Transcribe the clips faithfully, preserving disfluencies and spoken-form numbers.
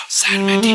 سرمدی.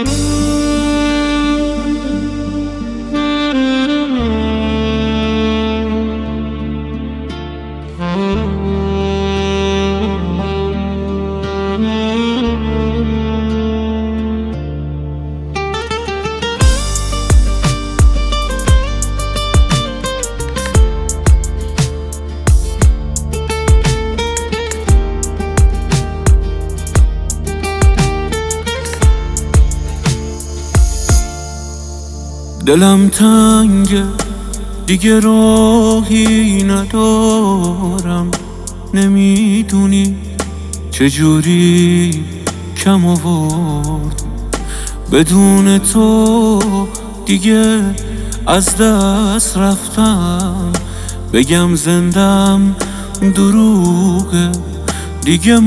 دلم تنگه دیگه راهی ندارم، نمیدونی چجوری کم آورد. بدون تو دیگه از دست رفتم، بگم زندم دروغه دیگه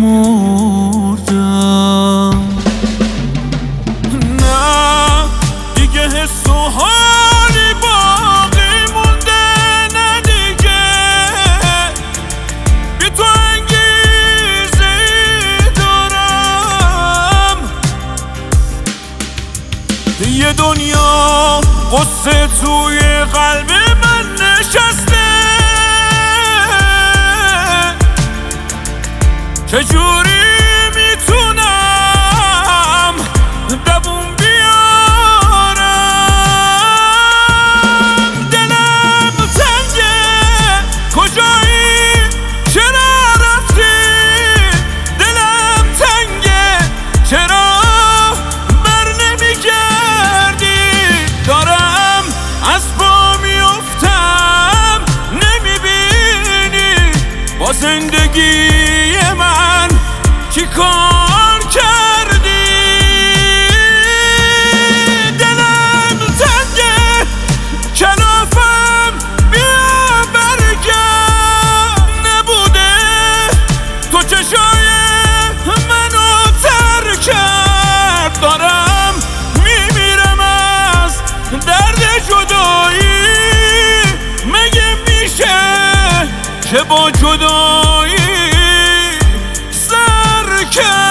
مردم. نه دیگه حس و حالی باقی مونده، نه دیگه بی تو انگیزه دارم. یه دنیا قصه توی قلب من نشسته، چجوری میتونم دووم بیارم؟ دلم تنگه کجایی چرا رفتی؟ دلم تنگه چرا بر نمیگردی؟ دارم از پا میفتم نمیبینی با زندگی من چی کار کردی؟ دلم تنگه کلافم بیا برگرد، نبوده تو چشای منو تر کرد. دارم میمیرم از درد جدایی، مگه میشه که با جدایی سر کرد؟